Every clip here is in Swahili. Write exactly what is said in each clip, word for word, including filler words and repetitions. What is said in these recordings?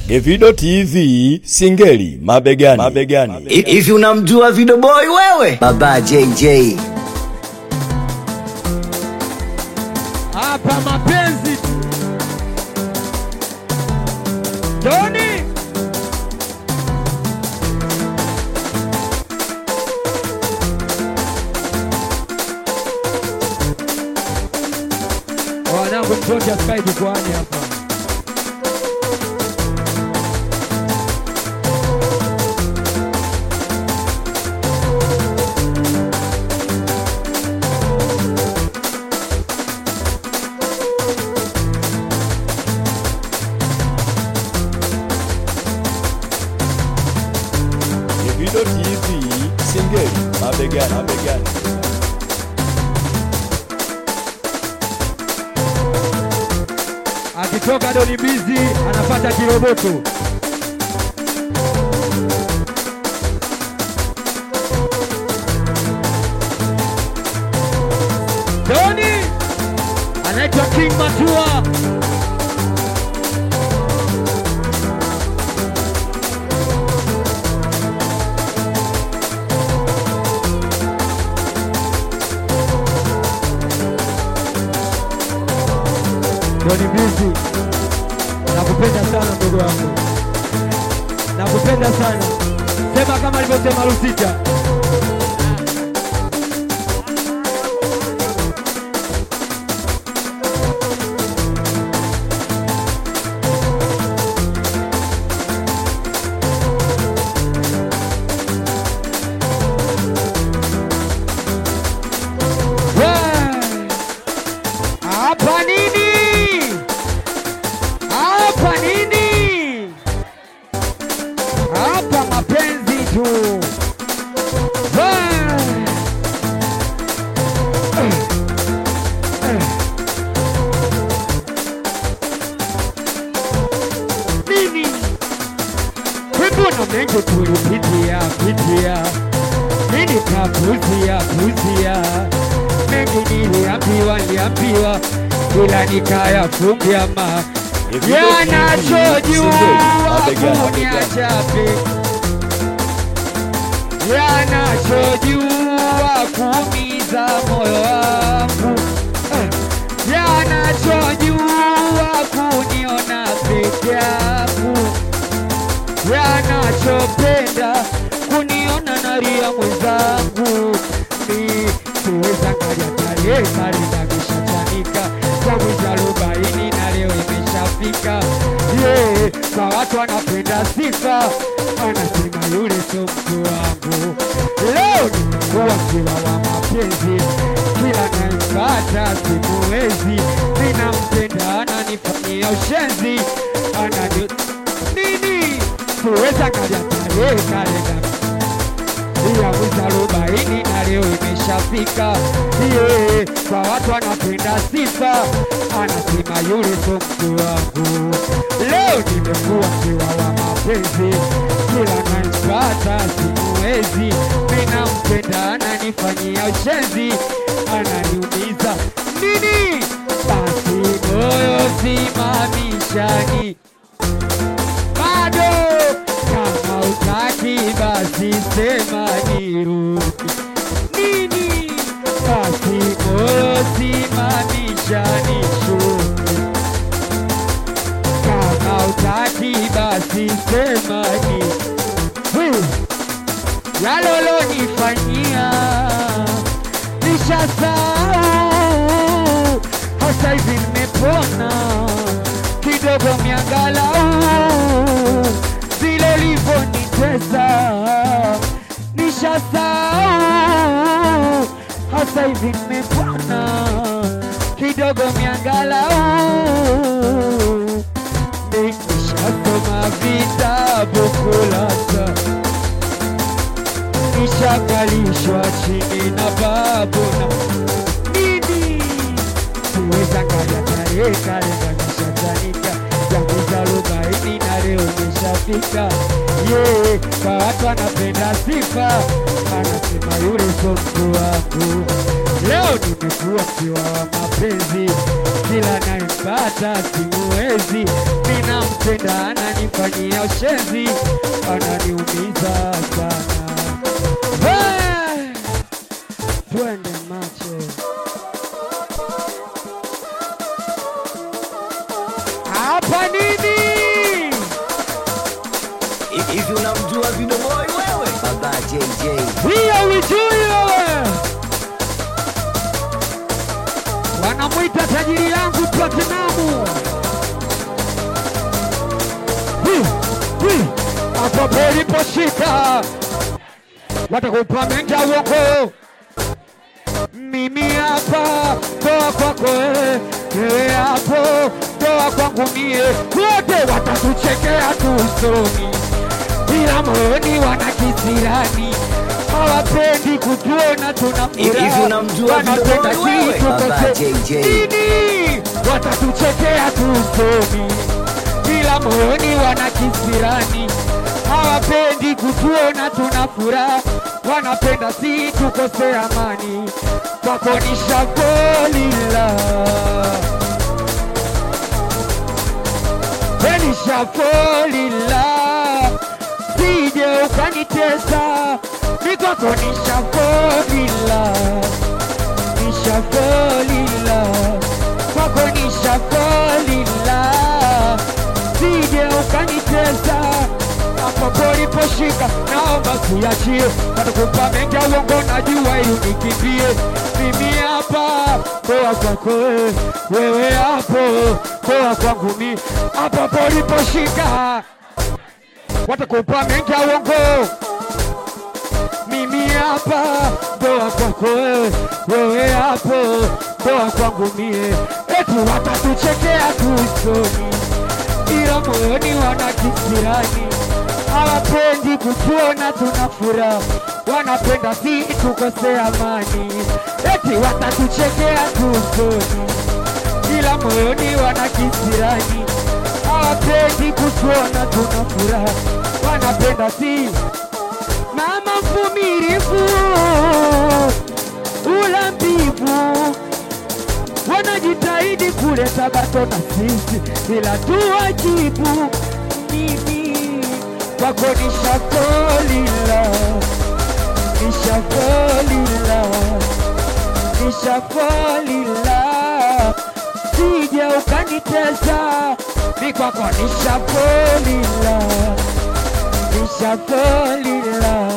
Evido T V, Singeli mabegani, mabegani. Hivi unamjua Video Boy wewe? Baba J J. Hapa mapenzi Doni wanangu mtoto asikaidi kwani hapa. Evido T V, Singeli mabegani, mabegani. Akitoka Doni Bizi anapata kiroboto. Doni anaitwa King Matua. Doni Bizi, nakupenda sana ndugu wangu, nakupenda sana. Sema kama alivyosema Rusita. Hapa nini? Hapa nini? Hapa mapenzi tu. Nini? Mbona mengi tulipitia pitia, nini kapuzia puzia, mengi niliambiwa niliambiwa ila nikayafungia ma yanachojua kuniacha peke, yanachojua kuumiza moyo wangu, yanachojua kuniona peke yangu, yanachopenda kuniona nalia mwenzangu. Mi siweza ngalia tarehe marinda kishachanika kwa mwezi arobaini na leo imeshafika. Yeah, kwa watu wanapenda sifa, anasema yule sio mtu wangu. Leo nimekuwa kila wa mapenzi, kila naipata simuwezi. Ninampenda ananifanyia ushenzi, anani nini? Siweza ngalia tarehe kalenda ya mwezi arobaini na leo imeshafika. Yeah, kwa watu wanapenda sifa, anasema yule sio mtu wangu. Leo nimekuwa kiwa wa mapenzi, kila naipata simuwezi. Ninampenda ananifanyia ushenzi, ananiumiza nini? Basi moyo simamishani bado, kama utaki basi sema nirudi. Nini? Basi moyo simamisha nishuke, kama utaki basi sema nirudi. Yalolo nifanyia nishasahau, hasa hivi nimepona kidogo miangalau, vile ulivyonitesa nishasahau, hasa hivi nimepona kidogo miangalau. Nishasoma vitabu kulasa, nishakalishwa chini na babu na nini? Siweza ngalia tarehe kalenda nishachanika ya mwezi arobaini na leo imeshafika. Yeah, kwa watu wanapenda sifa, anasema yule sio mtu wangu. Leo nimekuwa mkiwa wa mapenzi, kila nayempata simuwezi. Ninampenda ananifanyia ushenzi, ananiumiza sana. Hey! Twende macho. Hapa nini? Hivi unamjua Video Boy wewe? Baba J J. Hiyo ujui wewe. Wanamuita tajiri yangu Platinum. Hapo paliposhika watakupa mengi ya uongo. Mimi hapa toa kwako wewe, wewe hapo toa kwangu mie. Wote watatuchekea tu usoni, ila moyoni wana kisirani. Hawapendi kutuona tunafurahi. Hivi unamjua Video Boy wewe? Baba J J. Nini? Watatuchekea tu usoni, ila moyoni wana kisirani. Hawapendi kutuona tunafurahi, wanapenda si tukose amani. Kwako nishafolila, nishafolila, sije ukanitesa. Ni kwako nishafolila, nishafolila, kwako nishafolila, sije ukanitesa. Hapo paliposhika naomba siachie, watakupa mengi ya uongo najua ili unikimbie. Mimi hapa toa kwako wewe, hapo toa kwangu mimi. Hapo paliposhika watakupa mengi ya uongo. Mimi hapa toa kwako wewe, hapo toa kwangu mimi. Eti watatuchekea tu usoni, ila moyoni wana kisirani. Hawapendi kutuona tunafurahi, wanapenda si tukose amani. Eti watatuchekea tu usoni, ila moyoni wana kisirani. Hawapendi kutuona tunafurahi, wanapenda si. Mama mvumilivu ula mbivu, wanajitahidi kuleta bato na sisi, ila tuwajibu. Mimi kwako nishafolila, nishafolila, nishafolila, sije ukanitesa. Ni kwako nishafolila, nishafolila,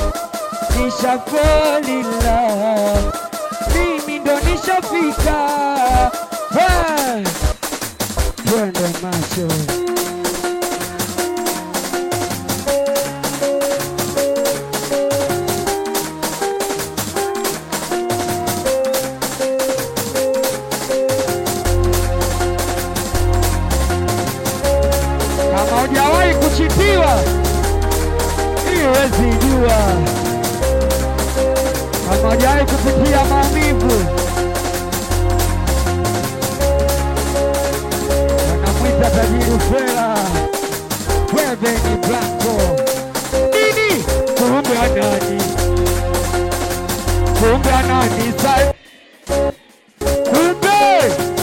nishafolila, mimi ndo nishafika. Hey! Twende macho. Kama hujawahi kuchitiwa iwezi jua, kama hujawahi kupitia maumivu. Wanamwita tajiri fela, wewe ni blanco. Nini? Kumbe anani, kumbe anani sai, kumbe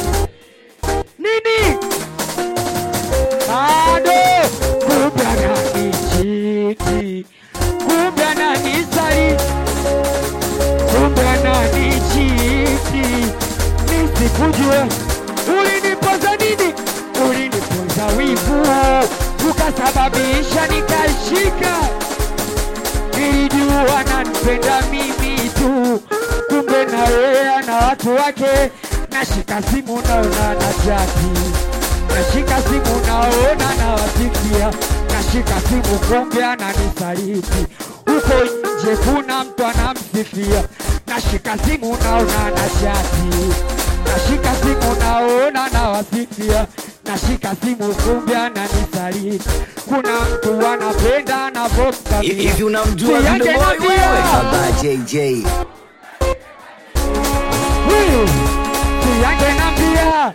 nini? Ado, kumbe anani chiti, kumbe anani sai, kumbe anani chiti. Nisikujue, ulinipoza nini? Ulinipoza wivu, ukasababisha nikaishika. Nilijua ananipenda mimi tu, kumbe na yeye ana watu wake. Nashika simu naona na chati, nashika simu naona na wasikia, nashika simu kumbe ananisaliti. Uko nje kuna mtu anamsifia, nashika simu naona na chati, nashika simu naona na wasifia, nashika simu kumbe ananisaliti. Kuna mtu anapenda na voka. Hivi unamjua Video Boy wewe? Baba J J. Huyu siyange nambia,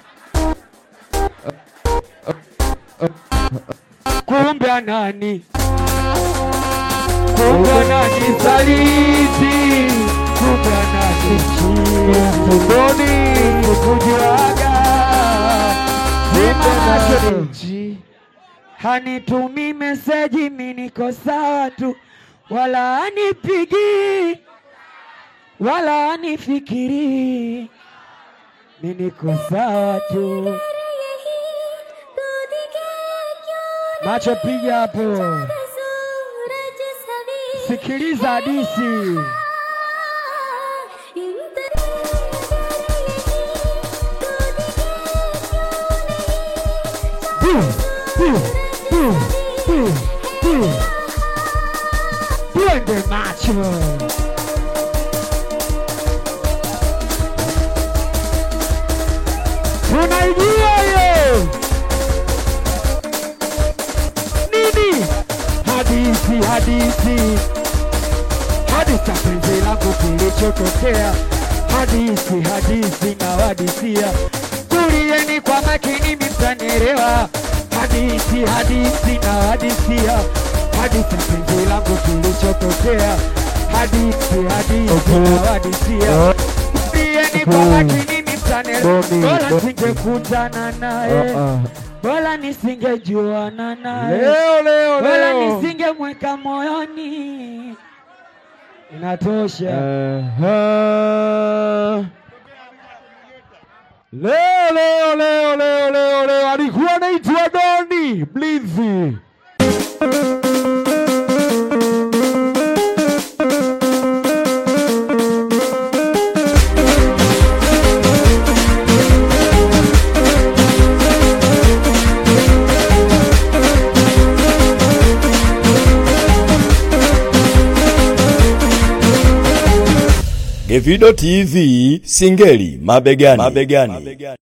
kumbe anani Kumbana nisaliti, kumbana nichini, kukujuaga, zima macho. Hanitumi meseji miniko sawa tu, wala anipigi, wala anifikiri, miniko sawa tu. Macho piga hapo, sikiliza hadithi. Twende macho. Tunaijua hiyo nini? Hadithi, hadithi, hadithi ya penzi langu kilichotokea. Hadithi, hadithi na wadisia, tulieni kwa makini mtanielewa. Hadithi, hadithi na wadisia, hadithi ya penzi langu kilichotokea. Hadithi, hadithi na wadisia, tulieni kwa makini mtanielewa. Bora singekutana naye, bora nisingejuana naye, Leo leo bora leo nisingemweka moyoni. Inatosha. Uh-huh. Leo leo leo leo leo leo alikuwa anaitwa Doni Blizzy. Gevido T V, Singeli mabegani. Mabegani.